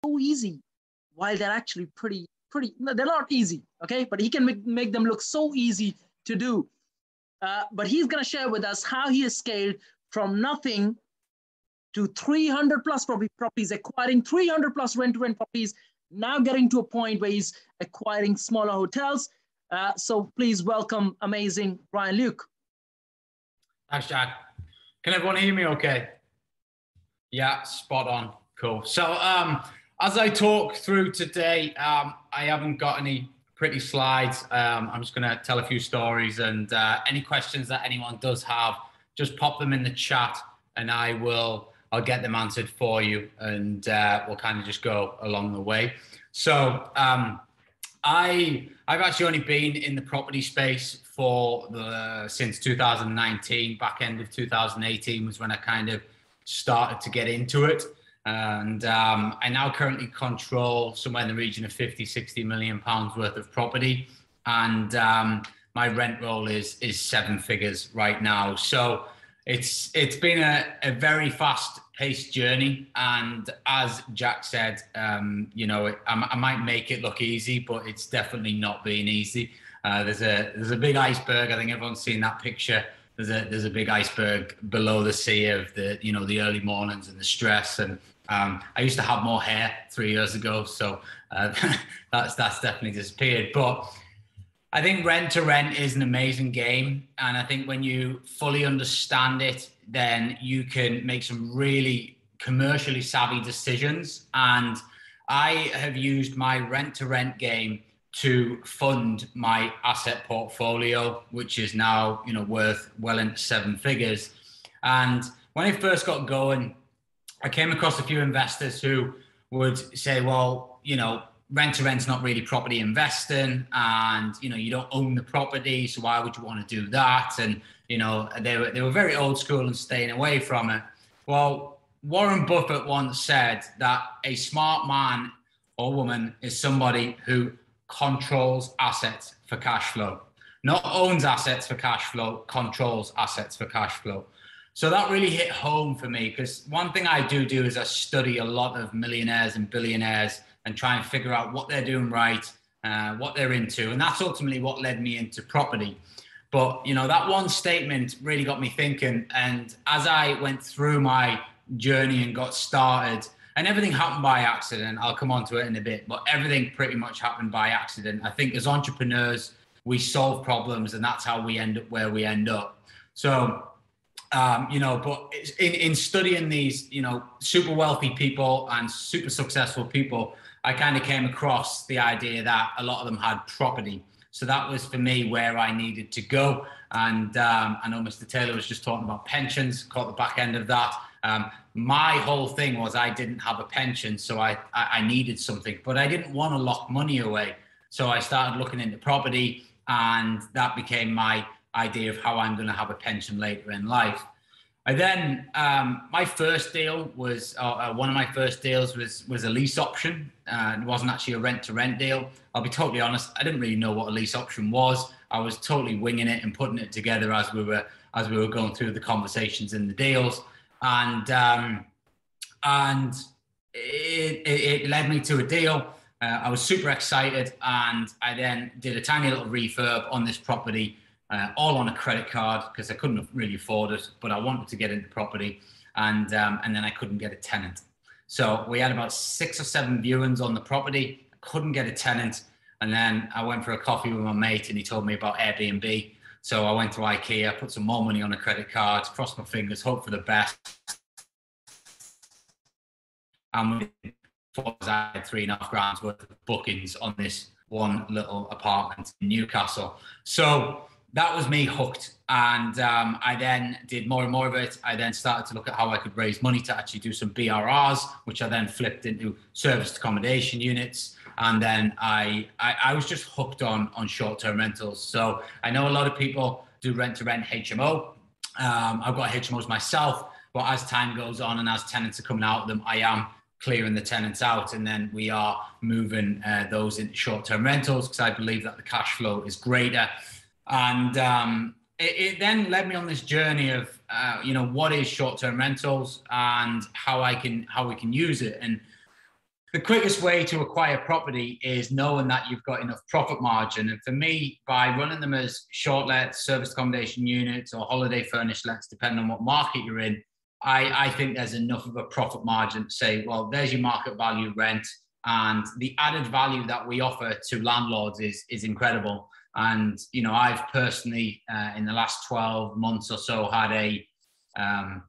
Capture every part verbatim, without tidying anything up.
so easy, while they're actually pretty, pretty, no, they're not easy, okay? But he can make, make them look so easy to do. Uh, but he's going to share with us how he has scaled from nothing to three hundred plus properties, acquiring three hundred plus rent-to-rent properties, now getting to a point where he's acquiring smaller hotels. Uh, so please welcome amazing Brian Luke. Thanks, Jack. Can everyone hear me okay? Yeah, spot on. Cool. So um, as I talk through today, um, I haven't got any pretty slides. Um, I'm just going to tell a few stories, and uh, any questions that anyone does have, just pop them in the chat and I will, I'll get them answered for you, and uh, we'll kind of just go along the way. So um, I, I've actually only been in the property space for the, since two thousand nineteen, back end of two thousand eighteen was when I kind of started to get into it. And um, I now currently control somewhere in the region of fifty, sixty million pounds worth of property. And um, my rent roll is, is seven figures right now. So it's, it's been a, a very fast paced journey. And as Jack said, um, you know, it, I, I might make it look easy, but it's definitely not been easy. Uh, there's a, there's a big iceberg. I think everyone's seen that picture. There's a, there's a big iceberg below the sea of the, you know, the early mornings and the stress. And um, I used to have more hair three years ago. So uh, that's, that's definitely disappeared. But I think rent to rent is an amazing game. And I think when you fully understand it, then you can make some really commercially savvy decisions. And I have used my rent to rent game to fund my asset portfolio, which is now, you know, worth well into seven figures. And when I first got going, I came across a few investors who would say, well, you know, rent to rent's not really property investing, and, you know, you don't own the property, so why would you want to do that? And, you know, they were, they were very old school and staying away from it. Well, Warren Buffett once said that a smart man or woman is somebody who controls assets for cash flow, not owns assets for cash flow, controls assets for cash flow. So that really hit home for me, because one thing I do do is I study a lot of millionaires and billionaires and try and figure out what they're doing right, uh, what they're into. And that's ultimately what led me into property. But, you know, that one statement really got me thinking. And as I went through my journey and got started, and everything happened by accident. I'll come on to it in a bit, but everything pretty much happened by accident. I think as entrepreneurs, we solve problems, and that's how we end up where we end up. So, um, you know, but in, in studying these, you know, super wealthy people and super successful people, I kind of came across the idea that a lot of them had property. So that was for me where I needed to go. And um, I know Mister Taylor was just talking about pensions, caught the back end of that. Um, my whole thing was I didn't have a pension, so I, I, I needed something, but I didn't want to lock money away. So I started looking into property, and that became my idea of how I'm going to have a pension later in life. I then, um, my first deal was, uh, uh, one of my first deals was was a lease option. Uh, it wasn't actually a rent-to-rent deal. I'll be totally honest, I didn't really know what a lease option was. I was totally winging it and putting it together as we were as we were going through the conversations and the deals. And um, and it, it, it led me to a deal. Uh, I was super excited, and I then did a tiny little refurb on this property, uh, all on a credit card, because I couldn't really afford it, but I wanted to get into property, and um, and then I couldn't get a tenant. So we had about six or seven viewings on the property. I couldn't get a tenant, and then I went for a coffee with my mate, and he told me about Airbnb. So I went to IKEA, put some more money on a credit card, crossed my fingers, hope for the best. And we I had three and a half grand's worth of bookings on this one little apartment in Newcastle. So that was me hooked. And um, I then did more and more of it. I then started to look at how I could raise money to actually do some B R Rs, which I then flipped into serviced accommodation units. And then I, I, I was just hooked on, on short-term rentals. So I know a lot of people do rent-to-rent H M O. Um, I've got H M Os myself, but as time goes on and as tenants are coming out of them, I am clearing the tenants out, and then we are moving uh, those into short-term rentals, because I believe that the cash flow is greater. And um, it, it then led me on this journey of, uh, you know, what is short-term rentals and how I can, how we can use it. And the quickest way to acquire property is knowing that you've got enough profit margin. And for me, by running them as short lets, service accommodation units, or holiday furnished lets, depending on what market you're in, I, I think there's enough of a profit margin to say, well, there's your market value rent. And the added value that we offer to landlords is, is incredible. And, you know, I've personally, uh, in the last twelve months or so, had a, um,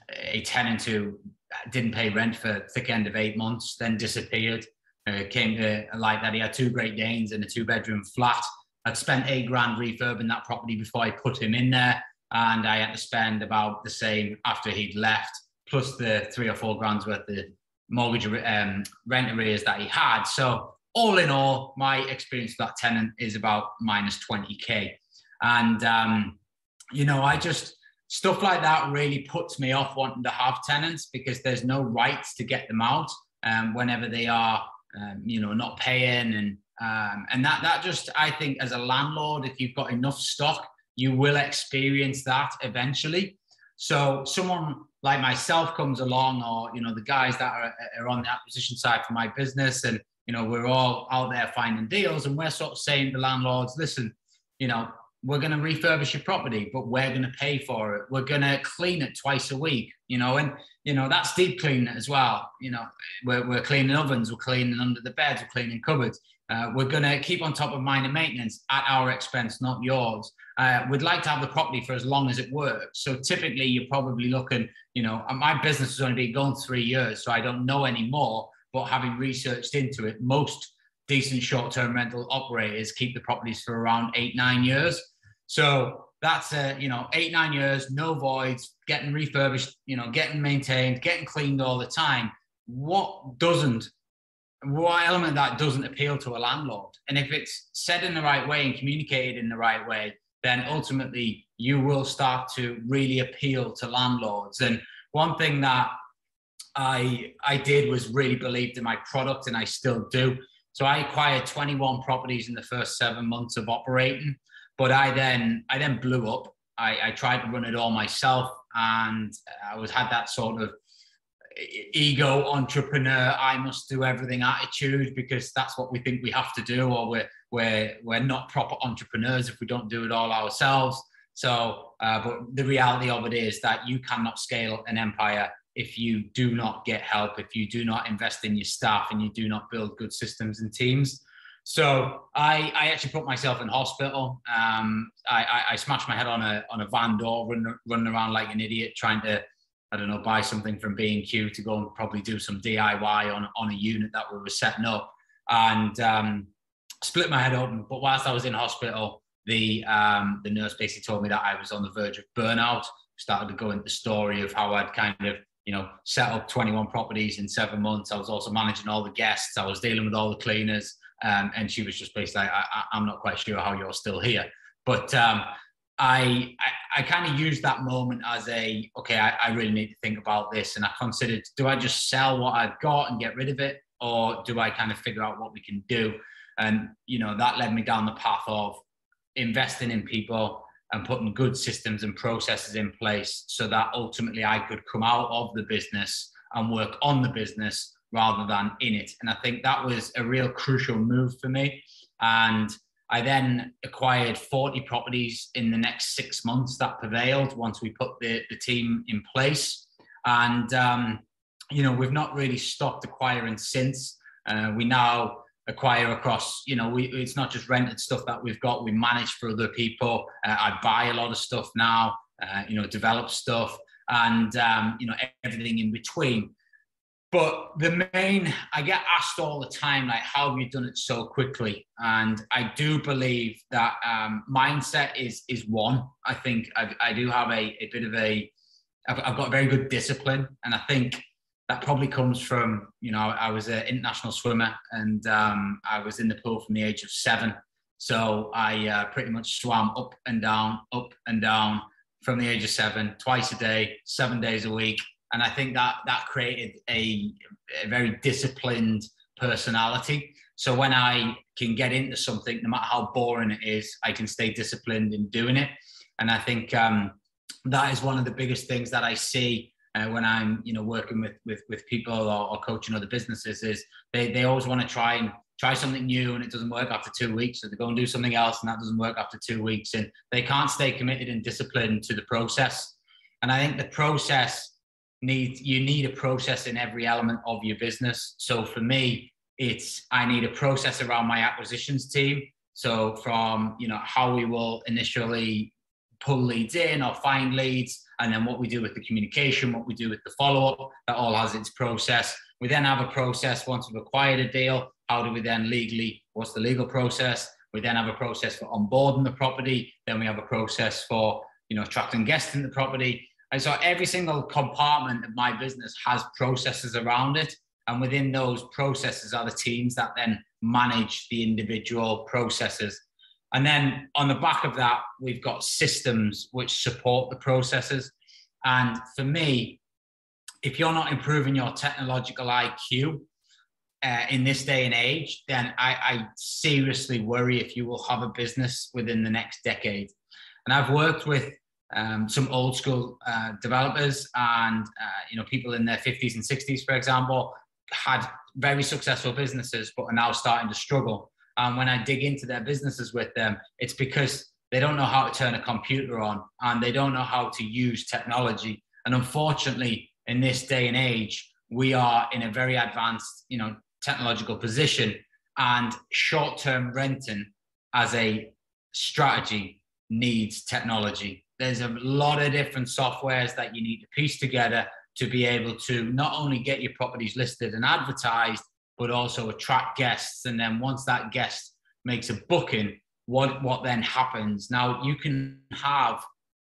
a tenant who didn't pay rent for thick end of eight months, then disappeared. Uh, came to light that he had two Great Danes in a two bedroom flat. I'd spent eight grand refurbing that property before I put him in there. And I had to spend about the same after he'd left, plus the three or four grand's worth of mortgage um, rent arrears that he had. So all in all, my experience with that tenant is about minus twenty K. And, um, you know, I just, stuff like that really puts me off wanting to have tenants, because there's no rights to get them out um, whenever they are, um, you know, not paying. And um, and that that just, I think, as a landlord, if you've got enough stock, you will experience that eventually. So someone like myself comes along, or, you know, the guys that are, are on the acquisition side for my business, and, you know, we're all out there finding deals, and we're sort of saying to landlords, listen, you know, we're going to refurbish your property, but we're going to pay for it. We're going to clean it twice a week, you know, and, you know, that's deep cleaning as well. You know, we're, we're cleaning ovens, we're cleaning under the beds, we're cleaning cupboards. Uh, we're going to keep on top of minor maintenance at our expense, not yours. Uh, we'd like to have the property for as long as it works. So typically you're probably looking, you know, my business has only been going three years, so I don't know anymore, but having researched into it, most decent short-term rental operators keep the properties for around eight, nine years. So that's, uh, you know, eight, nine years, no voids, getting refurbished, you know, getting maintained, getting cleaned all the time. What doesn't, what element of that doesn't appeal to a landlord? And if it's said in the right way and communicated in the right way, then ultimately you will start to really appeal to landlords. And one thing that I, I did was really believed in my product, and I still do. So I acquired twenty-one properties in the first seven months of operating, but I then I then blew up. I, I tried to run it all myself, and I was had that sort of ego entrepreneur, I must do everything attitude, because that's what we think we have to do, or we're we're we're not proper entrepreneurs if we don't do it all ourselves. So, uh, but the reality of it is that you cannot scale an empire if you do not get help, if you do not invest in your staff, and you do not build good systems and teams. So I, I actually put myself in hospital. Um, I, I, I smashed my head on a on a van door, running, running around like an idiot, trying to, I don't know, buy something from B and Q to go and probably do some D I Y on, on a unit that we were setting up, and um, split my head open. But whilst I was in hospital, the um, the nurse basically told me that I was on the verge of burnout. Started to go into the story of how I'd kind of, you know, set up twenty-one properties in seven months. I was also managing all the guests. I was dealing with all the cleaners. Um, and she was just basically like, I, I, I'm not quite sure how you're still here. But um, I, I, I kind of used that moment as a, okay, I, I really need to think about this. And I considered, do I just sell what I've got and get rid of it? Or do I kind of figure out what we can do? And, you know, that led me down the path of investing in people and putting good systems and processes in place so that ultimately I could come out of the business and work on the business rather than in it. And I think that was a real crucial move for me. And I then acquired forty properties in the next six months that prevailed once we put the, the team in place. And, um, you know, we've not really stopped acquiring since. Uh, we now acquire across, you know, we, it's not just rented stuff that we've got, we manage for other people. Uh, I buy a lot of stuff now, uh, you know, develop stuff, and, um, you know, everything in between. But the main, I get asked all the time, like, how have you done it so quickly? And I do believe that um, mindset is is one. I think I, I do have a, a bit of a, I've, I've got very good discipline. And I think that probably comes from, you know, I was an international swimmer, and um, I was in the pool from the age of seven. So I uh, pretty much swam up and down, up and down from the age of seven, twice a day, seven days a week. And I think that that created a, a very disciplined personality. So when I can get into something, no matter how boring it is, I can stay disciplined in doing it. And I think um, that is one of the biggest things that I see uh, when I'm, you know, working with with with people or, or coaching other businesses is they they always want to try and try something new and it doesn't work after two weeks. So they go and do something else and that doesn't work after two weeks. And they can't stay committed and disciplined to the process. And I think the process needs, you need a process in every element of your business. So for me, it's, I need a process around my acquisitions team. So from, you know, how we will initially pull leads in or find leads, and then what we do with the communication, what we do with the follow-up, that all has its process. We then have a process once we've acquired a deal. How do we then legally, what's the legal process? We then have a process for onboarding the property. Then we have a process for, you know, attracting guests in the property. And so every single compartment of my business has processes around it. And within those processes are the teams that then manage the individual processes. And then on the back of that, we've got systems which support the processes. And for me, if you're not improving your technological I Q uh, in this day and age, then I, I seriously worry if you will have a business within the next decade. And I've worked with um, some old school uh, developers and uh, you know, people in their fifties and sixties, for example, had very successful businesses, but are now starting to struggle. And when I dig into their businesses with them, it's because they don't know how to turn a computer on and they don't know how to use technology. And unfortunately, in this day and age, we are in a very advanced, you know, technological position, and short-term renting as a strategy needs technology. There's a lot of different softwares that you need to piece together to be able to not only get your properties listed and advertised, but also attract guests. And then once that guest makes a booking, what, what then happens? Now you can have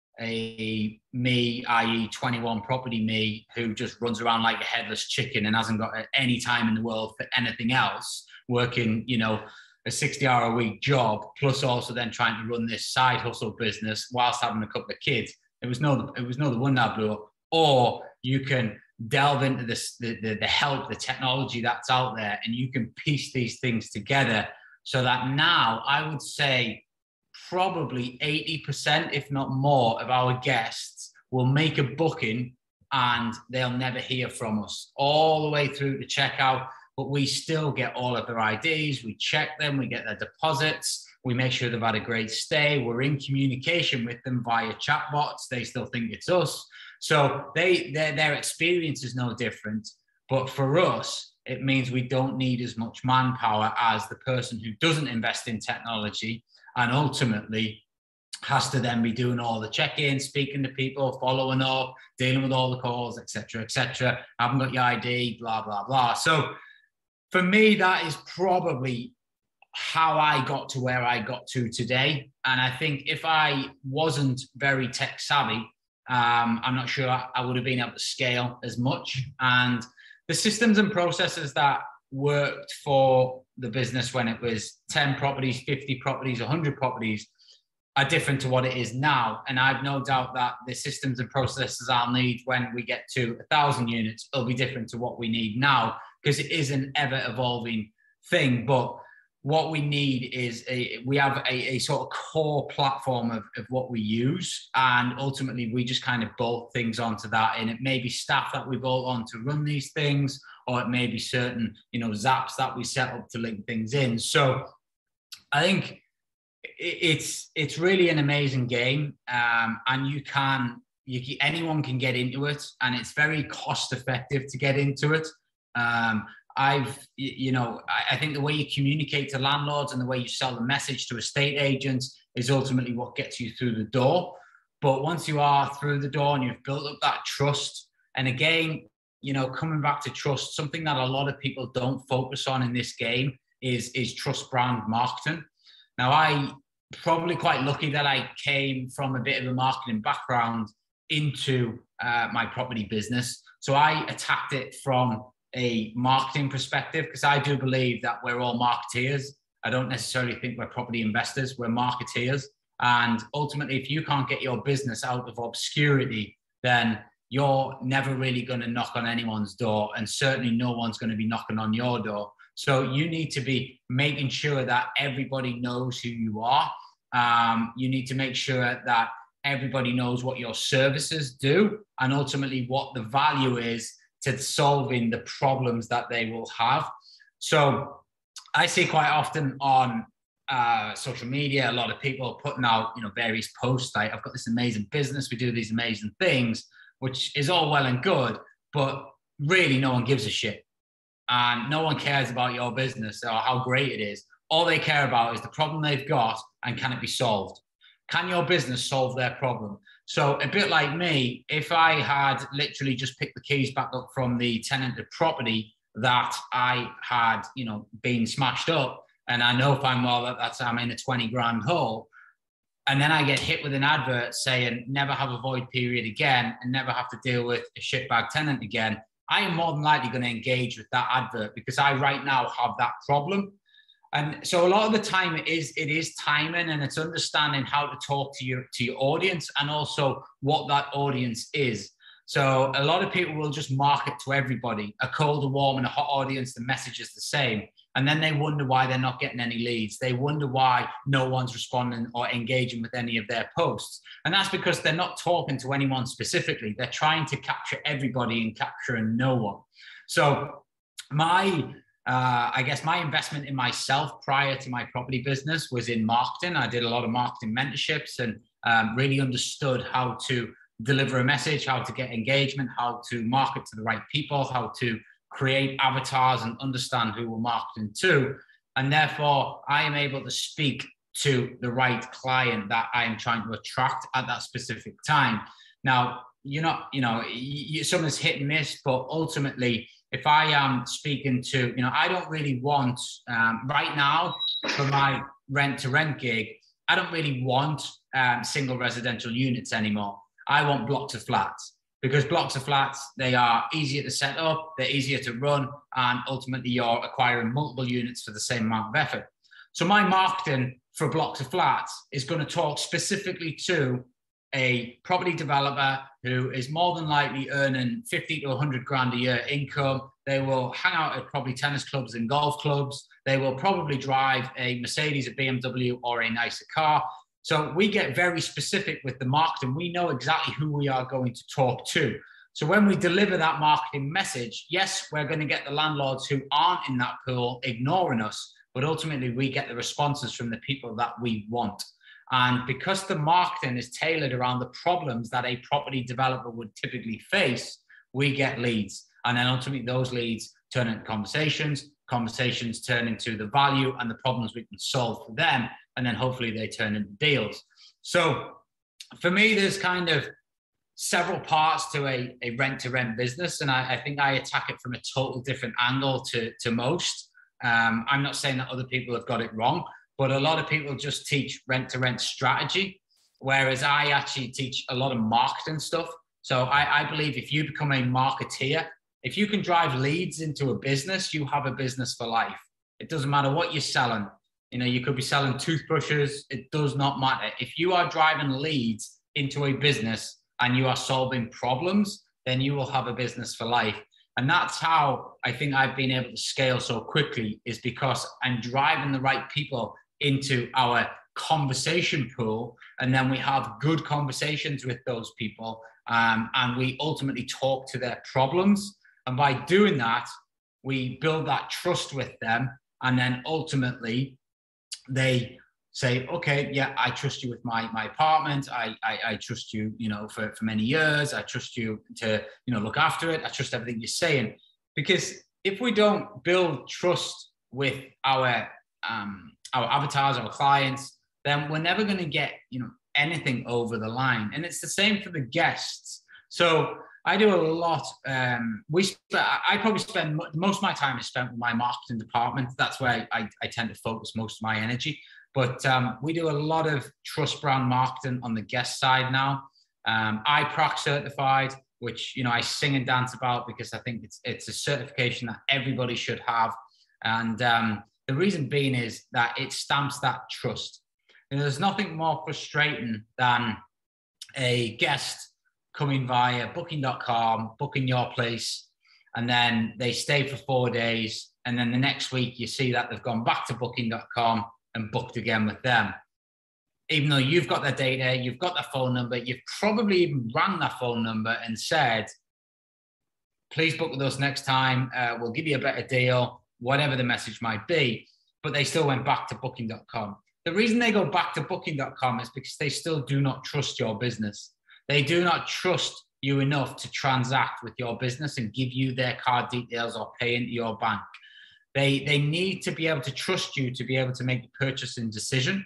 a me, that is twenty-one property me, who just runs around like a headless chicken and hasn't got any time in the world for anything else, working, you know, a sixty hour a week job, plus also then trying to run this side hustle business whilst having a couple of kids. It was no, it was no the one that blew up. Or you can delve into this, the, the, the help, the technology that's out there, and you can piece these things together so that now I would say probably eighty percent, if not more, of our guests will make a booking and they'll never hear from us all the way through to checkout, but we still get all of their I Ds, we check them, we get their deposits, we make sure they've had a great stay, we're in communication with them via chatbots, they still think it's us. So they, their, their experience is no different, but for us, it means we don't need as much manpower as the person who doesn't invest in technology and ultimately has to then be doing all the check-ins, speaking to people, following up, dealing with all the calls, et cetera, et cetera. Haven't got your I D, blah, blah, blah. So for me, that is probably how I got to where I got to today. And I think if I wasn't very tech savvy, um, I'm not sure I would have been able to scale as much. And the systems and processes that worked for the business when it was ten properties, fifty properties, one hundred properties are different to what it is now. And I've no doubt that the systems and processes I'll need when we get to a thousand units will be different to what we need now, because it is an ever evolving thing. But what we need is a, we have a, a sort of core platform of, of what we use. And ultimately we just kind of bolt things onto that. And it may be staff that we bolt on to run these things, or it may be certain, you know, zaps that we set up to link things in. So I think it's, it's really an amazing game. Um, and you can, you, anyone can get into it, and it's very cost effective to get into it. Um, I've, you know, I think the way you communicate to landlords and the way you sell the message to estate agents is ultimately what gets you through the door. But once you are through the door and you've built up that trust, and again, you know, coming back to trust, something that a lot of people don't focus on in this game is, is trust brand marketing. Now, I probably quite lucky that I came from a bit of a marketing background into uh, my property business. So I attacked it from a marketing perspective, because I do believe that we're all marketeers. I don't necessarily think we're property investors, we're marketeers. And ultimately, if you can't get your business out of obscurity, then you're never really going to knock on anyone's door, and certainly no one's going to be knocking on your door. So you need to be making sure that everybody knows who you are. Um, you need to make sure that everybody knows what your services do and ultimately what the value is to solving the problems that they will have. So I see quite often on uh, social media, a lot of people putting out, you know, various posts like, I've got this amazing business, we do these amazing things, which is all well and good, but really no one gives a shit. And no one cares about your business or how great it is. All they care about is the problem they've got and can it be solved? Can your business solve their problem? So a bit like me, if I had literally just picked the keys back up from the tenanted property that I had, you know, been smashed up, and I know fine well that that's, I'm in a twenty grand hole, and then I get hit with an advert saying never have a void period again and never have to deal with a shitbag tenant again, I am more than likely going to engage with that advert because I right now have that problem. And so a lot of the time it is it is timing, and it's understanding how to talk to your to your audience and also what that audience is. So a lot of people will just market to everybody, a cold, a warm, and a hot audience. The message is the same. And then they wonder why they're not getting any leads. They wonder why no one's responding or engaging with any of their posts. And that's because they're not talking to anyone specifically. They're trying to capture everybody and capturing no one. So my, uh, I guess my investment in myself prior to my property business was in marketing. I did a lot of marketing mentorships and um, really understood how to deliver a message, how to get engagement, how to market to the right people, how to create avatars and understand who we're marketing to. And therefore, I am able to speak to the right client that I am trying to attract at that specific time. Now, you're not, you know, you, something's hit and miss, but ultimately, if I am speaking to, you know, I don't really want, um, right now, for my rent-to-rent gig, I don't really want um, single residential units anymore. I want blocks of flats. Because blocks of flats, they are easier to set up, they're easier to run, and ultimately you're acquiring multiple units for the same amount of effort. So my marketing for blocks of flats is going to talk specifically to a property developer who is more than likely earning fifty to one hundred grand a year income. They will hang out at probably tennis clubs and golf clubs. They will probably drive a Mercedes, a B M W, or a nicer car. So we get very specific with the marketing. We know exactly who we are going to talk to. So when we deliver that marketing message, yes, we're going to get the landlords who aren't in that pool ignoring us, but ultimately we get the responses from the people that we want. And because the marketing is tailored around the problems that a property developer would typically face, we get leads. And then ultimately those leads turn into conversations, conversations turn into the value and the problems we can solve for them. And then hopefully they turn into deals. So for me, there's kind of several parts to a, a rent-to-rent business. And I, I think I attack it from a total different angle to, to most. Um, I'm not saying that other people have got it wrong, but a lot of people just teach rent-to-rent strategy, whereas I actually teach a lot of marketing stuff. So I, I believe if you become a marketeer, if you can drive leads into a business, you have a business for life. It doesn't matter what you're selling. You know, you could be selling toothbrushes. It does not matter. If you are driving leads into a business and you are solving problems, then you will have a business for life. And that's how I think I've been able to scale so quickly, is because I'm driving the right people into our conversation pool. And then we have good conversations with those people. Um, and we ultimately talk to their problems. And by doing that, we build that trust with them. And then ultimately, they say, okay, yeah, I trust you with my my apartment. I, I I trust you, you know, for, for many years. I trust you to, you know, look after it. I trust everything you're saying. Because if we don't build trust with our um our avatars, our clients, then we're never going to get, you know, anything over the line. And it's the same for the guests. So I do a lot. Um, we sp- I probably spend most of my time is spent with my marketing department. That's where I, I tend to focus most of my energy. But um, we do a lot of trust brand marketing on the guest side now. Um, I P R A C certified, which, you know, I sing and dance about because I think it's it's a certification that everybody should have. And um, the reason being is that it stamps that trust. And there's nothing more frustrating than a guest coming via booking dot com, booking your place, and then they stay for four days. And then the next week you see that they've gone back to booking dot com and booked again with them. even though you've got their data, you've got their phone number, you've probably even rang that phone number and said, please book with us next time. Uh, we'll give you a better deal, whatever the message might be. But they still went back to booking dot com. The reason they go back to booking dot com is because they still do not trust your business. They do not trust you enough to transact with your business and give you their card details or pay into your bank. They, they need to be able to trust you to be able to make the purchasing decision.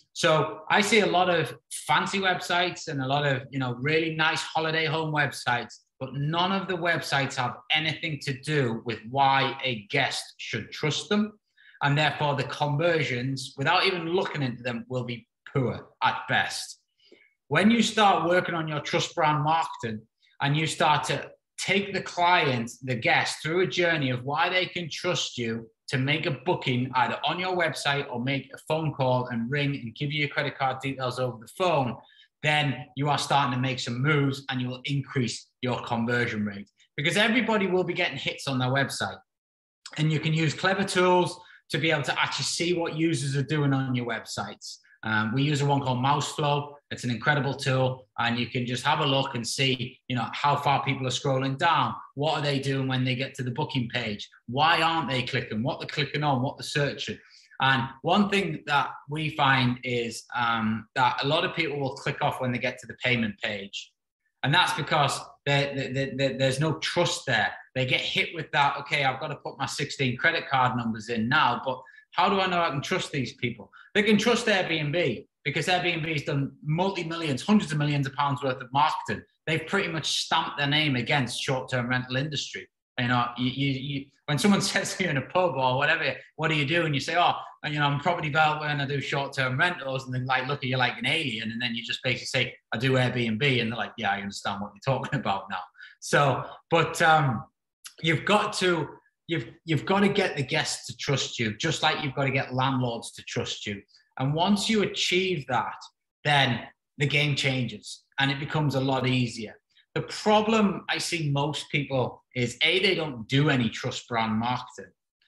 So I see a lot of fancy websites and a lot of, you know, really nice holiday home websites, but none of the websites have anything to do with why a guest should trust them. And therefore the conversions, without even looking into them, will be poor at best. When you start working on your trust brand marketing and you start to take the client, the guest, through a journey of why they can trust you to make a booking either on your website or make a phone call and ring and give you your credit card details over the phone, then you are starting to make some moves and you will increase your conversion rate, because everybody will be getting hits on their website. And you can use clever tools to be able to actually see what users are doing on your websites. Um, we use a one called Mouseflow. It's an incredible tool, and you can just have a look and see, you know, how far people are scrolling down. What are they doing when they get to the booking page? Why aren't they clicking? What they're clicking on? What they're searching? And one thing that we find is um, that a lot of people will click off when they get to the payment page, and that's because they're, they're, they're, there's no trust there. They get hit with that. Okay, I've got to put my sixteen credit card numbers in now, but how do I know I can trust these people? They can trust Airbnb because Airbnb has done multi-millions, hundreds of millions of pounds worth of marketing. They've pretty much stamped their name against short-term rental industry. You know, you, you, you, when someone says to you in a pub or whatever, what do you do? And you say, oh, you know, I'm a property developer and I do short-term rentals. And then like, look at you like an alien. And then you just basically say, I do Airbnb. And they're like, yeah, I understand what you're talking about now. So, but um, you've got to, You've, you've got to get the guests to trust you, just like you've got to get landlords to trust you. And once you achieve that, then the game changes and it becomes a lot easier. The problem I see most people is A, they don't do any trust brand marketing.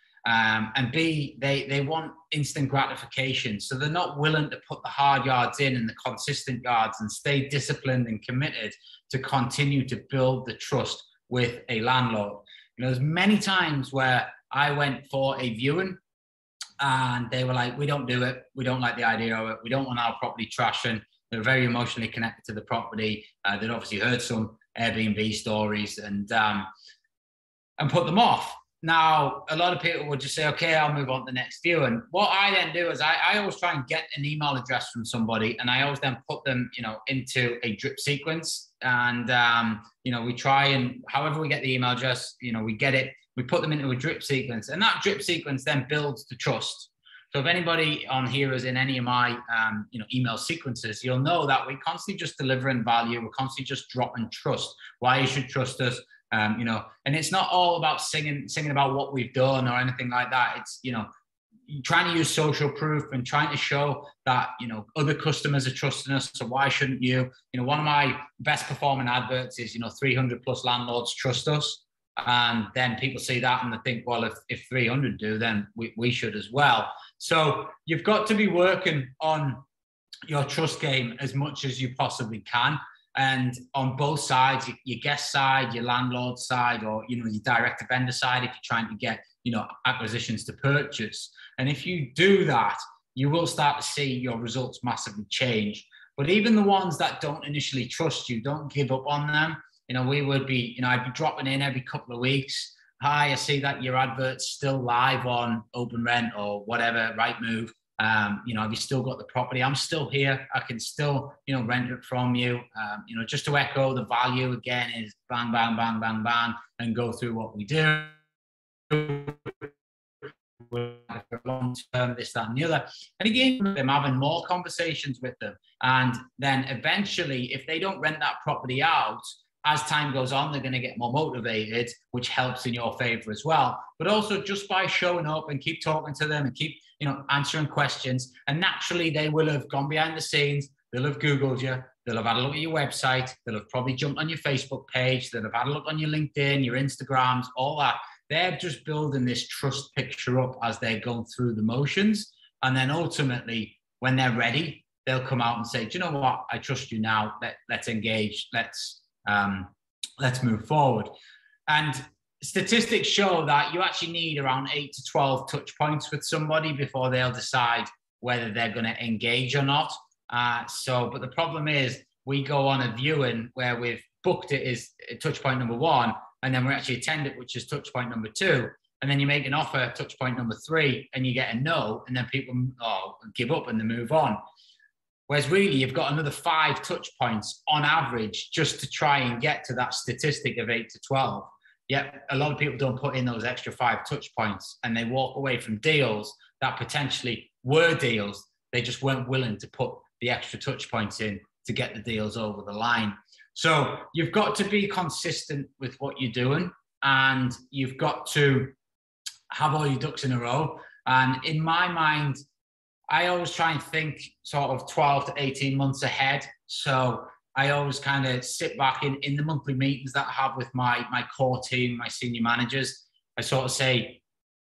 Um, and B, they, they want instant gratification. So they're not willing to put the hard yards in and the consistent yards and stay disciplined and committed to continue to build the trust with a landlord. You know, there's many times where I went for a viewing and they were like, we don't do it. We don't like the idea of it. We don't want our property trashing. They're very emotionally connected to the property. Uh, they'd obviously heard some Airbnb stories and, um, and put them off. Now, a lot of people would just say, okay, I'll move on to the next viewing. What I then do is I, I always try and get an email address from somebody and I always then put them, you know, into a drip sequence. And, um, you know, we try and however we get the email address, you know, we get it, we put them into a drip sequence and that drip sequence then builds the trust. So if anybody on here is in any of my, um, you know, email sequences, you'll know that we're constantly just delivering value. We're constantly just dropping trust, why you should trust us. Um, you know, and it's not all about singing, singing about what we've done or anything like that. It's, you know, trying to use social proof and trying to show that, you know, other customers are trusting us. So why shouldn't you? You know, one of my best performing adverts is, you know, three hundred plus landlords trust us. And then people see that and they think, well, if, if three hundred do, then we, we should as well. So you've got to be working on your trust game as much as you possibly can. And on both sides, your guest side, your landlord side, or, you know, your direct to vendor side, if you're trying to get, you know, acquisitions to purchase. And if you do that, you will start to see your results massively change. But even the ones that don't initially trust you, don't give up on them. You know, we would be, you know, I'd be dropping in every couple of weeks. Hi, I see that your advert's still live on OpenRent or whatever, Rightmove. Um, you know, have you still got the property? I'm still here. I can still, you know, rent it from you. Um, you know, just to echo, the value again is bang, bang, bang, bang, bang, and go through what we do. For long term, this, that, and the other. And again, I'm having more conversations with them. And then eventually, if they don't rent that property out, as time goes on, they're going to get more motivated, which helps in your favor as well. But also just by showing up and keep talking to them and keep, you know, answering questions. And naturally, they will have gone behind the scenes. They'll have Googled you. They'll have had a look at your website. They'll have probably jumped on your Facebook page. They'll have had a look on your LinkedIn, your Instagrams, all that. They're just building this trust picture up as they're going through the motions. And then ultimately, when they're ready, they'll come out and say, do you know what? I trust you now. Let, let's engage. Let's, um, let's move forward. And statistics show that you actually need around eight to twelve touch points with somebody before they'll decide whether they're going to engage or not. Uh, so, but the problem is we go on a viewing where we've booked it as touch point number one, and then we actually attend it, which is touch point number two. And then you make an offer, touch point number three, and you get a no, and then people oh, give up and they move on. Whereas really, you've got another five touch points on average just to try and get to that statistic of eight to twelve. Yet a lot of people don't put in those extra five touch points, and they walk away from deals that potentially were deals. They just weren't willing to put the extra touch points in to get the deals over the line. So you've got to be consistent with what you're doing, and you've got to have all your ducks in a row. And in my mind, I always try and think sort of twelve to eighteen months ahead. So I always kind of sit back in, in the monthly meetings that I have with my, my core team, my senior managers. I sort of say,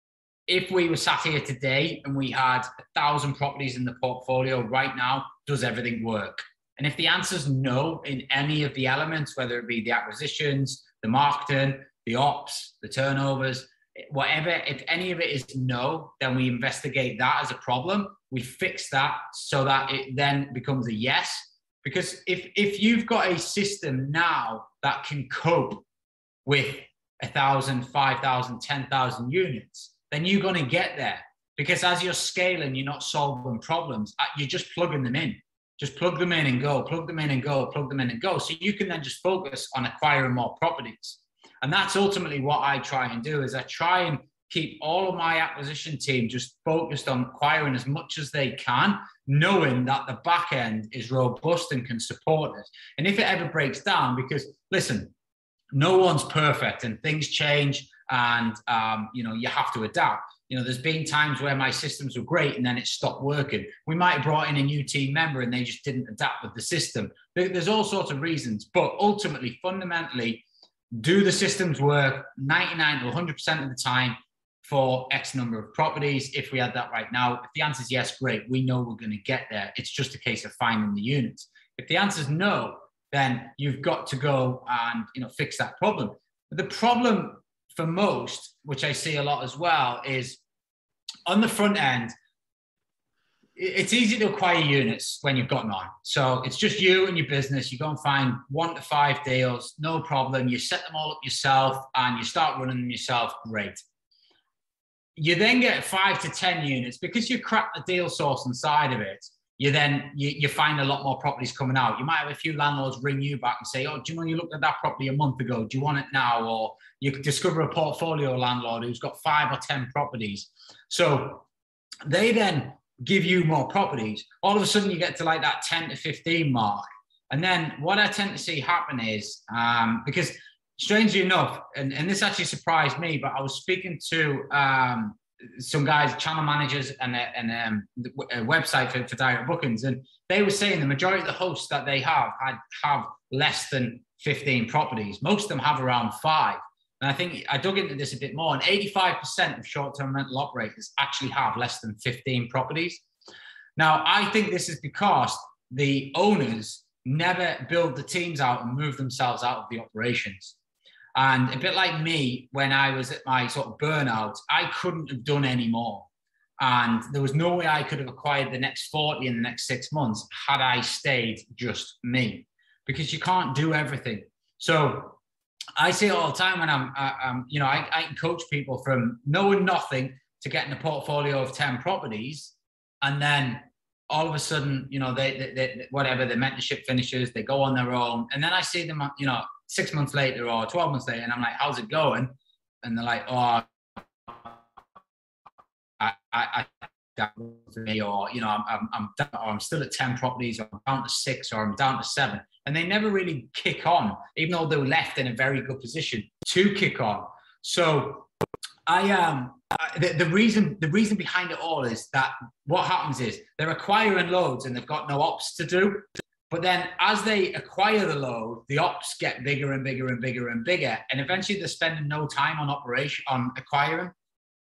if we were sat here today and we had a thousand properties in the portfolio right now, does everything work? And if the answer is no in any of the elements, whether it be the acquisitions, the marketing, the ops, the turnovers, whatever, if any of it is no, then we investigate that as a problem. We fix that so that it then becomes a yes. Because if, if you've got a system now that can cope with a thousand, five thousand, ten thousand units, then you're going to get there. Because as you're scaling, you're not solving problems. You're just plugging them in. Just plug them in and go, plug them in and go, plug them in and go. So you can then just focus on acquiring more properties. And that's ultimately what I try and do, is I try and keep all of my acquisition team just focused on acquiring as much as they can, knowing that the back end is robust and can support it. And if it ever breaks down, because listen, no one's perfect and things change, and um, you know, you have to adapt. You know, there's been times where my systems were great and then it stopped working. We might have brought in a new team member and they just didn't adapt with the system. There's all sorts of reasons, but ultimately, fundamentally, do the systems work ninety-nine to one hundred percent of the time for X number of properties? If we had that right now, if the answer is yes, great. We know we're going to get there. It's just a case of finding the units. If the answer is no, then you've got to go and, you know, fix that problem. But the problem for most, which I see a lot as well, is on the front end, it's easy to acquire units when you've got none. So it's just you and your business. You go and find one to five deals, no problem. You set them all up yourself and you start running them yourself. Great. You then get five to ten units because you crack the deal source inside of it. You then you, you find a lot more properties coming out. You might have a few landlords ring you back and say, oh, do you know, you looked at that property a month ago. Do you want it now? Or you discover a portfolio landlord who's got five or ten properties. So they then give you more properties. All of a sudden you get to like that ten to fifteen mark. And then what I tend to see happen is, um, because strangely enough, and, and this actually surprised me, but I was speaking to um, some guys, channel managers, and a, and um, a website for, for direct bookings, and they were saying the majority of the hosts that they have had, have less than fifteen properties. Most of them have around five. And I think I dug into this a bit more, and eighty-five percent of short-term rental operators actually have less than fifteen properties. Now, I think this is because the owners never build the teams out and move themselves out of the operations. And a bit like me, when I was at my sort of burnout, I couldn't have done any more. And there was no way I could have acquired the next forty in the next six months had I stayed just me, because you can't do everything. So I say it all the time when I'm, uh, um, you know, I, I can coach people from knowing nothing to getting a portfolio of ten properties. And then all of a sudden, you know, they, they, they whatever, the mentorship finishes, they go on their own. And then I see them, you know, six months later or twelve months later, and I'm like, how's it going? And they're like, oh, I, I, I me, or, you know, I'm, I'm, I'm, down, or I'm still at ten properties, or I'm down to six, or I'm down to seven. And they never really kick on, even though they were left in a very good position to kick on. So I um the, the reason the reason behind it all is that what happens is they're acquiring loads and they've got no ops to do. But then as they acquire the load, the ops get bigger and bigger and bigger and bigger. And eventually they're spending no time on operation, on acquiring.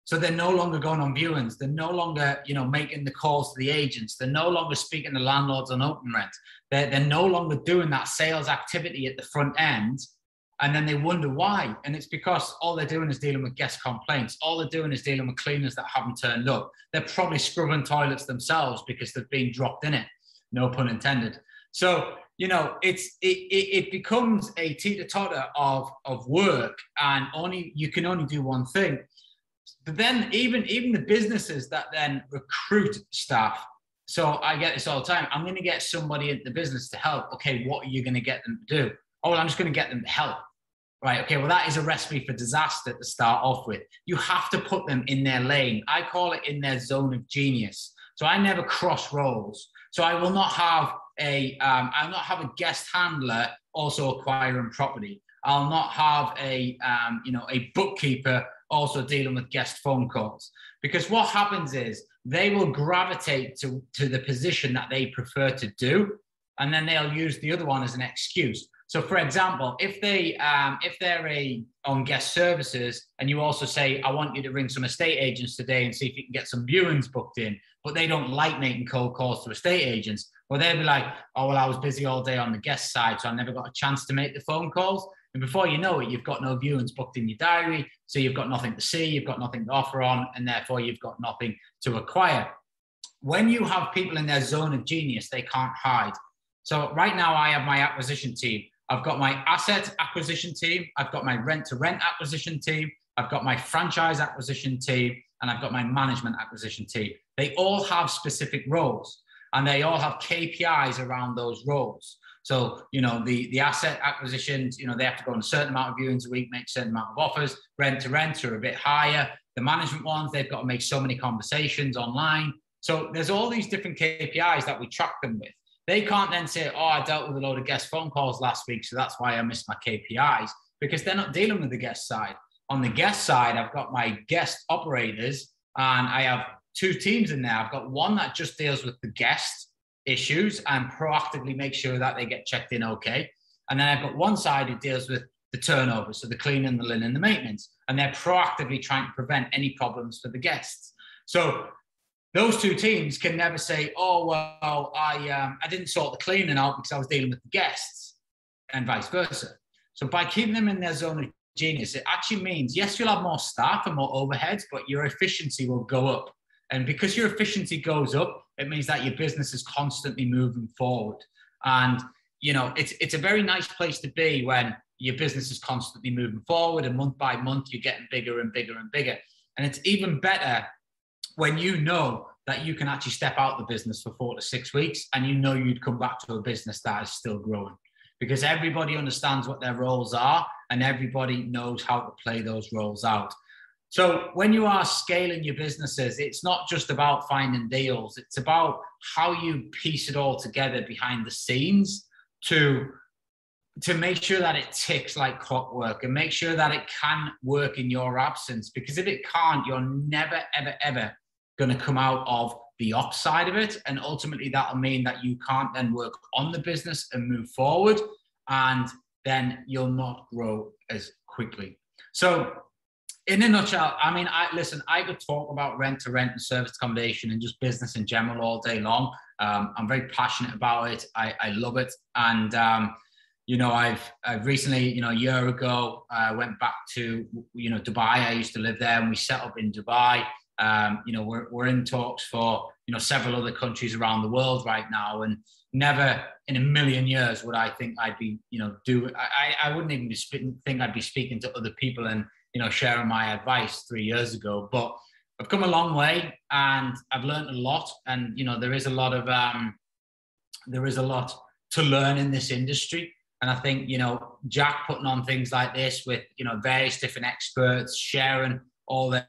So they're no longer going on viewings. They're no longer, you know, making the calls to the agents. They're no longer speaking to landlords on open rent. They're, they're no longer doing that sales activity at the front end. And then they wonder why. And it's because all they're doing is dealing with guest complaints. All they're doing is dealing with cleaners that haven't turned up. They're probably scrubbing toilets themselves because they've been dropped in it. No pun intended. So, you know, it's it, it, it becomes a teeter-totter of, of work, and only you can only do one thing. But then even, even the businesses that then recruit staff. So I get this all the time. I'm going to get somebody in the business to help. Okay, what are you going to get them to do? Oh, well, I'm just going to get them to help. Right, okay, well, that is a recipe for disaster to start off with. You have to put them in their lane. I call it in their zone of genius. So I never cross roles. So I will not have a, um, I'll not have a guest handler also acquiring property. I'll not have a, um, you know, a bookkeeper also dealing with guest phone calls. Because what happens is they will gravitate to, to the position that they prefer to do, and then they'll use the other one as an excuse. So, for example, if they um, if they're a on guest services, and you also say, I want you to ring some estate agents today and see if you can get some viewings booked in, but they don't like making cold calls to estate agents, well, they'll be like, oh, well, I was busy all day on the guest side, so I never got a chance to make the phone calls. And before you know it, you've got no viewings booked in your diary, so you've got nothing to see, you've got nothing to offer on, and therefore you've got nothing to acquire. When you have people in their zone of genius, they can't hide. So right now I have my acquisition team. I've got my asset acquisition team. I've got my rent-to-rent acquisition team. I've got my franchise acquisition team, and I've got my management acquisition team. They all have specific roles, and they all have K P Is around those roles. So, you know, the, the asset acquisitions, you know, they have to go on a certain amount of viewings a week, make a certain amount of offers. Rent-to-rent are a bit higher. The management ones, they've got to make so many conversations online. So there's all these different K P Is that we track them with. They can't then say, oh, I dealt with a load of guest phone calls last week, so that's why I missed my K P Is, because they're not dealing with the guest side. On the guest side, I've got my guest operators, and I have two teams in there. I've got one that just deals with the guest issues and proactively make sure that they get checked in okay. And then I've got one side who deals with the turnover, so the cleaning, the linen, the maintenance, and they're proactively trying to prevent any problems for the guests. So those two teams can never say, oh, well, I um, I didn't sort the cleaning out because I was dealing with the guests, and vice versa. So by keeping them in their zone of genius, it actually means, yes, you'll have more staff and more overheads, but your efficiency will go up. And because your efficiency goes up, it means that your business is constantly moving forward. And, you know, it's, it's a very nice place to be when your business is constantly moving forward, and month by month, you're getting bigger and bigger and bigger. And it's even better when you know that you can actually step out the business for four to six weeks and you know you'd come back to a business that is still growing, because everybody understands what their roles are and everybody knows how to play those roles out. So when you are scaling your businesses, it's not just about finding deals. It's about how you piece it all together behind the scenes to, to make sure that it ticks like clockwork and make sure that it can work in your absence. Because if it can't, you're never, ever, ever going to come out of the ops side of it. And ultimately that'll mean that you can't then work on the business and move forward, and then you'll not grow as quickly. So in a nutshell, I mean, I listen, I could talk about rent to rent and service accommodation and just business in general all day long. Um, I'm very passionate about it. I, I love it. And, um, you know, I've, I've recently, you know, a year ago, I uh, went back to, you know, Dubai. I used to live there, and we set up in Dubai. Um, you know, we're, we're in talks for, you know, several other countries around the world right now, and never in a million years would I think I'd be, you know, do, I, I wouldn't even be sp- think I'd be speaking to other people and, you know, sharing my advice three years ago. But I've come a long way, and I've learned a lot. And, you know, there is a lot of, um, there is a lot to learn in this industry. And I think, you know, Jack putting on things like this with, you know, various different experts, sharing all their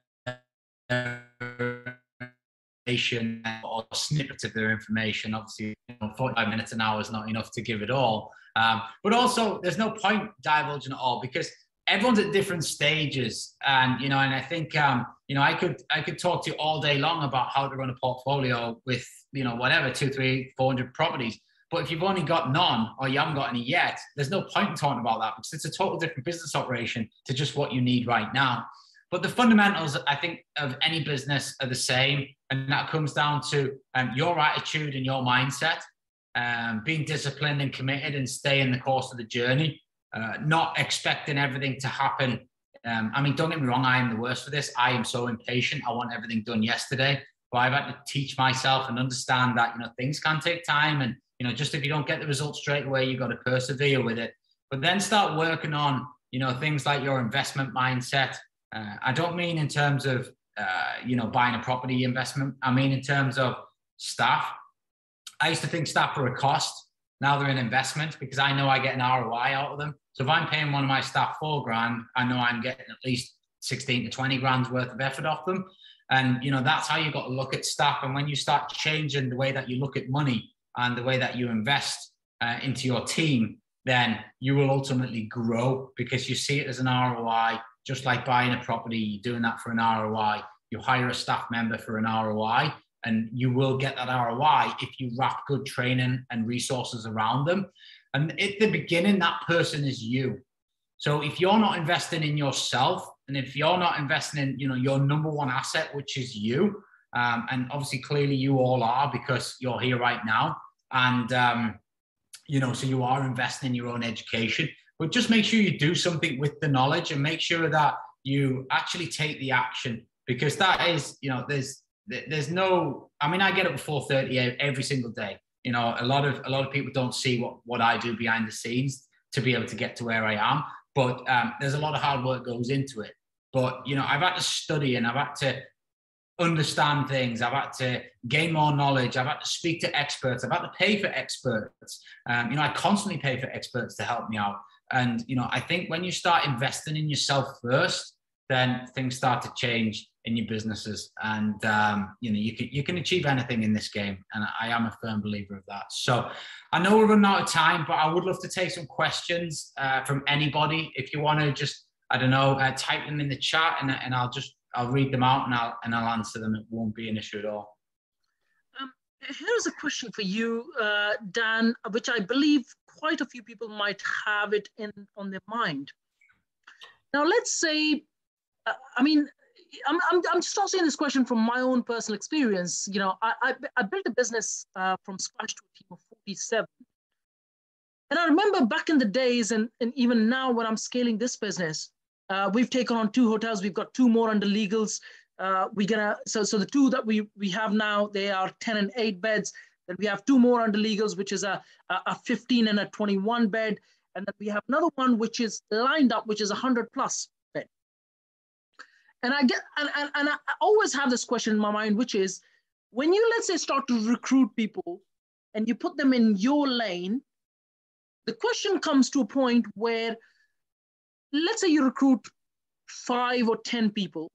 information or snippets of their information. Obviously, you know, forty-five minutes an hour is not enough to give it all. Um, but also, there's no point divulging it all, because everyone's at different stages. And, you know, and I think, um, you know, I could, I could talk to you all day long about how to run a portfolio with, you know, whatever, two, three, four hundred properties. But if you've only got none, or you haven't got any yet, there's no point in talking about that, because it's a total different business operation to just what you need right now. But the fundamentals, I think, of any business are the same. And that comes down to um, your attitude and your mindset, um, being disciplined and committed and staying the course of the journey, uh, not expecting everything to happen. Um, I mean, don't get me wrong, I am the worst for this. I am so impatient. I want everything done yesterday. But I've had to teach myself and understand that, you know, things can take time. And, you know, just if you don't get the results straight away, you've got to persevere with it. But then start working on, you know, things like your investment mindset. Uh, I don't mean in terms of, uh, you know, buying a property investment. I mean in terms of staff. I used to think staff were a cost. Now they're an investment because I know I get an R O I out of them. So if I'm paying one of my staff four grand, I know I'm getting at least sixteen to twenty grand's worth of effort off them. And, you know, that's how you got to look at staff. And when you start changing the way that you look at money and the way that you invest uh, into your team, then you will ultimately grow because you see it as an R O I. Just like buying a property, you're doing that for an R O I. You hire a staff member for an R O I, and you will get that R O I if you wrap good training and resources around them. And at the beginning, that person is you. So if you're not investing in yourself, and if you're not investing in, you know, your number one asset, which is you, um, and obviously clearly you all are because you're here right now, and um, you know, so you are investing in your own education. But just make sure you do something with the knowledge and make sure that you actually take the action, because that is, you know, there's there's no, I mean, I get up at four thirty every single day. You know, a lot of a lot of people don't see what, what I do behind the scenes to be able to get to where I am. But um, there's a lot of hard work goes into it. But, you know, I've had to study and I've had to understand things. I've had to gain more knowledge. I've had to speak to experts. I've had to pay for experts. Um, you know, I constantly pay for experts to help me out. And, you know, I think when you start investing in yourself first, then things start to change in your businesses. And, um, you know, you can, you can achieve anything in this game. And I am a firm believer of that. So I know we're running out of time, but I would love to take some questions uh, from anybody. If you want to just, I don't know, uh, type them in the chat and, and I'll just, I'll read them out and I'll, and I'll answer them. It won't be an issue at all. Um, here's a question for you, uh, Dan, which I believe quite a few people might have it in on their mind. Now, let's say, uh, I mean, I'm, I'm, I'm just asking this question from my own personal experience. You know, I, I, I built a business uh, from scratch to a team of forty-seven. And I remember back in the days, and, and even now when I'm scaling this business, uh, we've taken on two hotels. We've got two more under legals. Uh, we're gonna, so, so the two that we, we have now, they are ten and eight beds. Then we have two more under legals, which is a, a, a fifteen and a twenty-one bed. And then we have another one, which is lined up, which is a one hundred plus bed. And I get, and, and, and I always have this question in my mind, which is, when you, let's say, start to recruit people and you put them in your lane, the question comes to a point where, let's say you recruit five or ten people.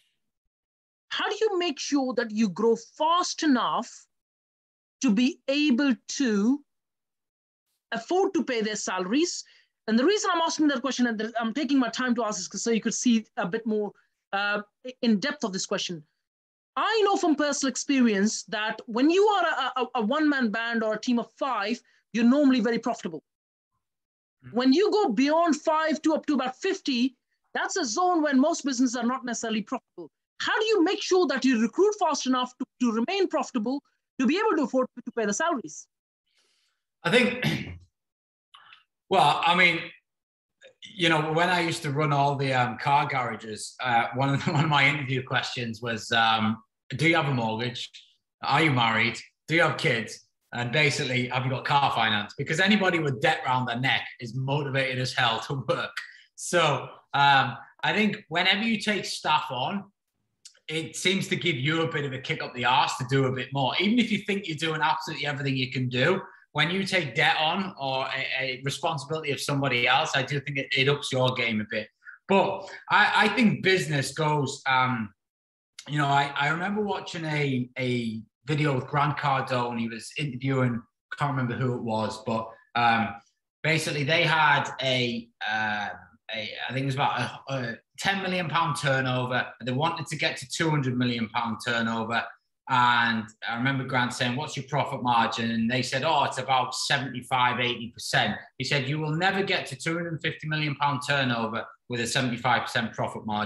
How do you make sure that you grow fast enough to be able to afford to pay their salaries? And the reason I'm asking that question, and I'm taking my time to ask this because so you could see a bit more uh, in depth of this question. I know from personal experience that when you are a, a, a one-man band or a team of five, you're normally very profitable. Mm-hmm. When you go beyond five to up to about fifty, that's a zone when most businesses are not necessarily profitable. How do you make sure that you recruit fast enough to, to remain profitable, to be able to afford to pay the salaries? I think, well, I mean, you know, when I used to run all the um, car garages, uh, one of the, one of my interview questions was, um, do you have a mortgage? Are you married? Do you have kids? And basically, have you got car finance? Because anybody with debt around their neck is motivated as hell to work. So um, I think whenever you take staff on, it seems to give you a bit of a kick up the arse to do a bit more. Even if you think you're doing absolutely everything you can do, when you take debt on or a, a responsibility of somebody else, I do think it, it ups your game a bit. But I, I think business goes, um, you know, I, I remember watching a, a video with Grant Cardone. He was interviewing, can't remember who it was, but um, basically they had a, uh, a, I think it was about a, a ten million pound turnover. They wanted to get to two hundred million pound turnover. And I remember Grant saying, what's your profit margin? And they said, oh, it's about seventy-five, eighty percent. He said, you will never get to two hundred fifty million pound turnover with a seventy-five percent profit margin.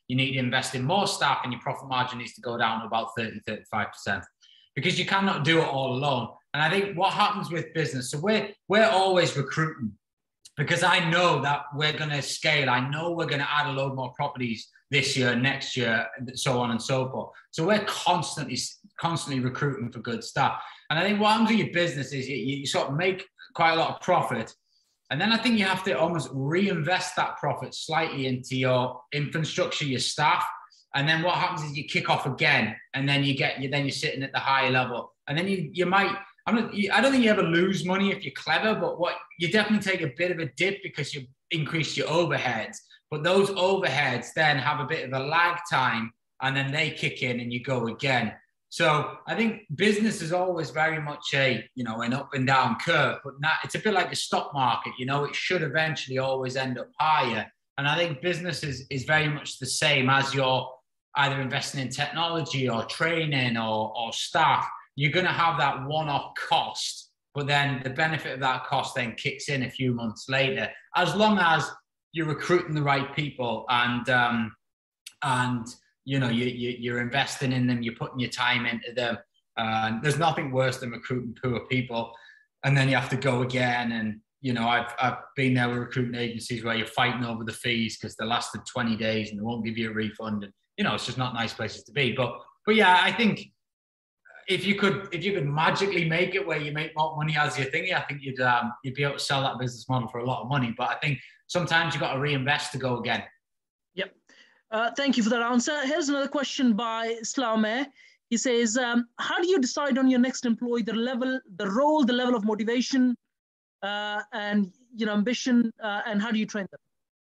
you need to invest in more staff, and your profit margin needs to go down to about thirty, thirty-five percent, because you cannot do it all alone. And I think what happens with business, so we're, we're always recruiting, because I know that we're going to scale. I know we're going to add a load more properties this year, next year, so on and so forth. So we're constantly, constantly recruiting for good staff. And I think what happens with your business is you, you sort of make quite a lot of profit. And then I think you have to almost reinvest that profit slightly into your infrastructure, your staff. And then what happens is you kick off again, and then you get you then you're sitting at the higher level. And then you you might, I'm not, I don't think you ever lose money if you're clever, but what you definitely take a bit of a dip because you increase your overheads. But those overheads then have a bit of a lag time, and then they kick in and you go again. So I think business is always very much a, you know, an up and down curve, but not, it's a bit like the stock market, you know, it should eventually always end up higher. And I think business is, is very much the same. As you're either investing in technology or training or, or staff, you're going to have that one-off cost, but then the benefit of that cost then kicks in a few months later, as long as you're recruiting the right people and, um, and, you know, you, you, you're investing in them, you're putting your time into them. Uh, there's nothing worse than recruiting poor people, and then you have to go again. And, you know, I've, I've been there with recruiting agencies where you're fighting over the fees because they lasted twenty days and they won't give you a refund. And, you know, it's just not nice places to be. But, but yeah, I think if you could, if you could magically make it where you make more money as your thingy, I think you'd, um, you'd be able to sell that business model for a lot of money. But I think sometimes you've got to reinvest to go again. Yep. Uh, thank you for that answer. Here's another question by Slaume. He says, um, how do you decide on your next employee, the level, the role, the level of motivation, uh, and, you know, ambition, uh, and how do you train them?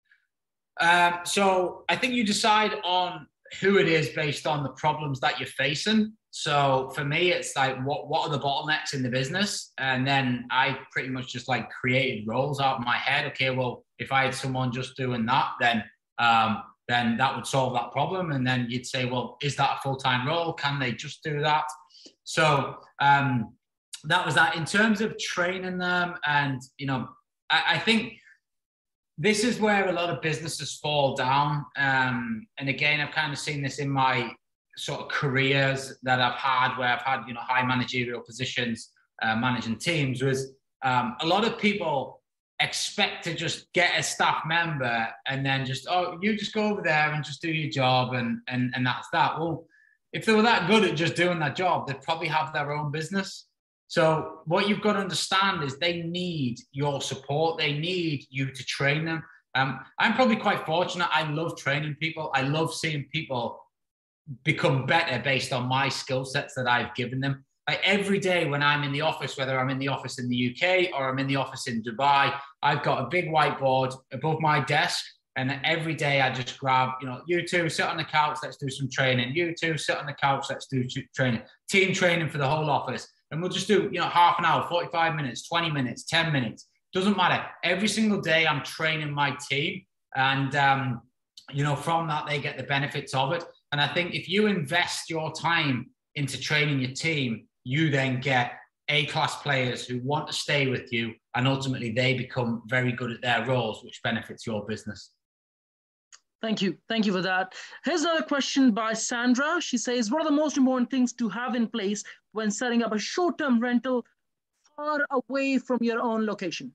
Um, so I think you decide on who it is based on the problems that you're facing. So for me, it's like, what, what are the bottlenecks in the business? And then I pretty much just like created roles out of my head. Okay, well, if I had someone just doing that, then, um, then that would solve that problem. And then you'd say, well, is that a full-time role? Can they just do that? So um, that was that. In terms of training them, and, you know, I, I think this is where a lot of businesses fall down. Um, and again, I've kind of seen this in my sort of careers that I've had, where I've had, you know, high managerial positions, uh, managing teams, was um, a lot of people expect to just get a staff member and then just, oh, you just go over there and just do your job, and and and that's that. Well, if they were that good at just doing that job, they'd probably have their own business. So what you've got to understand is they need your support. They need you to train them. Um, I'm probably quite fortunate. I love training people. I love seeing people become better based on my skill sets that I've given them. Like every day when I'm in the office, whether I'm in the office in the U K or I'm in the office in Dubai, I've got a big whiteboard above my desk. And every day I just grab, you know, you two sit on the couch, let's do some training. You two sit on the couch, let's do training. Team training for the whole office. And we'll just do, you know, half an hour, forty-five minutes, twenty minutes, ten minutes. Doesn't matter. Every single day I'm training my team. And, um, you know, from that, they get the benefits of it. And I think if you invest your time into training your team, you then get A-class players who want to stay with you, and ultimately they become very good at their roles, which benefits your business. Thank you. Thank you for that. Here's another question by Sandra. She says, what are the most important things to have in place when setting up a short-term rental far away from your own location?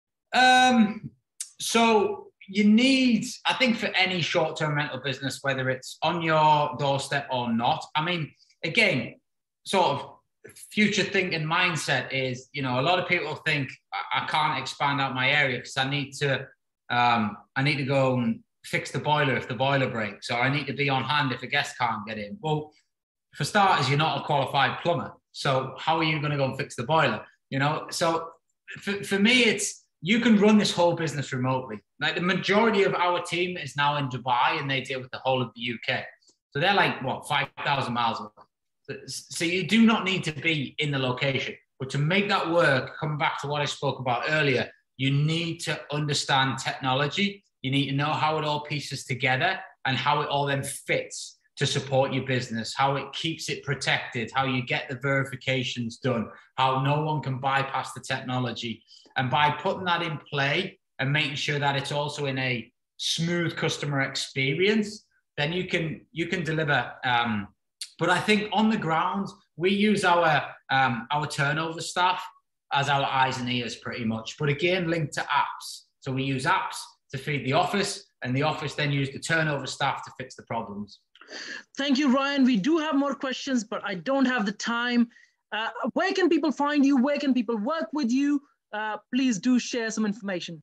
Um, so you need, I think for any short-term rental business, whether it's on your doorstep or not, I mean, again, sort of future thinking mindset is, you know, a lot of people think I, I can't expand out my area because I need to, um, I need to go and fix the boiler if the boiler breaks, or I need to be on hand if a guest can't get in. Well, for starters, you're not a qualified plumber. So how are you going to go and fix the boiler? You know, so for, for me, it's, you can run this whole business remotely. Like the majority of our team is now in Dubai and they deal with the whole of the U K. So they're like, what, five thousand miles away. So you do not need to be in the location. But to make that work, coming back to what I spoke about earlier, you need to understand technology. You need to know how it all pieces together and how it all then fits to support your business, how it keeps it protected, how you get the verifications done, how no one can bypass the technology. And by putting that in play and making sure that it's also in a smooth customer experience, then you can you can deliver. Um, but I think on the ground, we use our um, our turnover staff as our eyes and ears pretty much. But again, linked to apps. So we use apps to feed the office, and the office then use the turnover staff to fix the problems. Thank you, Ryan. We do have more questions, but I don't have the time. Uh, where can people find you? Where can people work with you? Uh, please do share some information.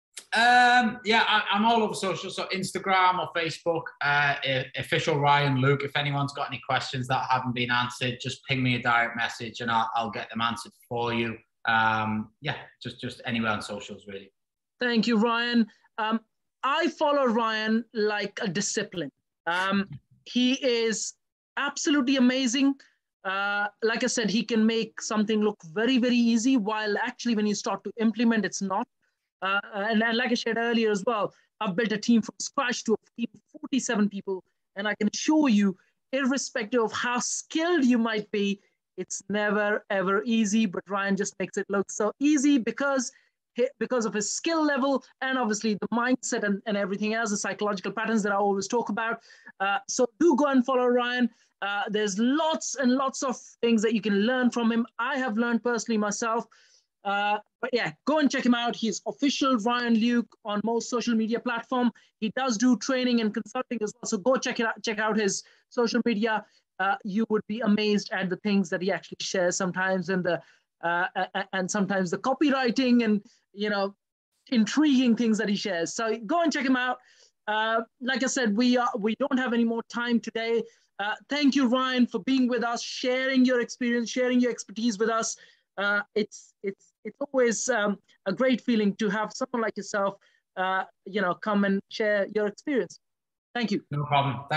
Um, yeah, I, I'm all over social, so Instagram or Facebook, uh, official Ryan Luke. If anyone's got any questions that haven't been answered, just ping me a direct message and I'll, I'll get them answered for you. Um, yeah, just, just anywhere on socials, really. Thank you, Ryan. Um, I follow Ryan like a discipline. Um, he is absolutely amazing. Uh, like I said, he can make something look very, very easy, while actually when you start to implement, it's not. Uh, and, and like I shared earlier as well, I've built a team from scratch to a team of forty-seven people. And I can assure you, irrespective of how skilled you might be, it's never, ever easy. But Ryan just makes it look so easy because, because of his skill level and obviously the mindset and, and everything else, the psychological patterns that I always talk about. Uh, so do go and follow Ryan. Uh, there's lots and lots of things that you can learn from him. I have learned personally myself. Uh, but yeah, go and check him out. He's official Ryan Luke on most social media platform. He does do training and consulting as well. So go check it out. Check out his social media. Uh, you would be amazed at the things that he actually shares sometimes, and the uh, and sometimes the copywriting and you know intriguing things that he shares. So go and check him out. Uh, like I said, we are we don't have any more time today. Uh, thank you, Ryan, for being with us, sharing your experience, sharing your expertise with us. Uh, it's it's it's always um, a great feeling to have someone like yourself, uh, you know, come and share your experience. Thank you. No problem.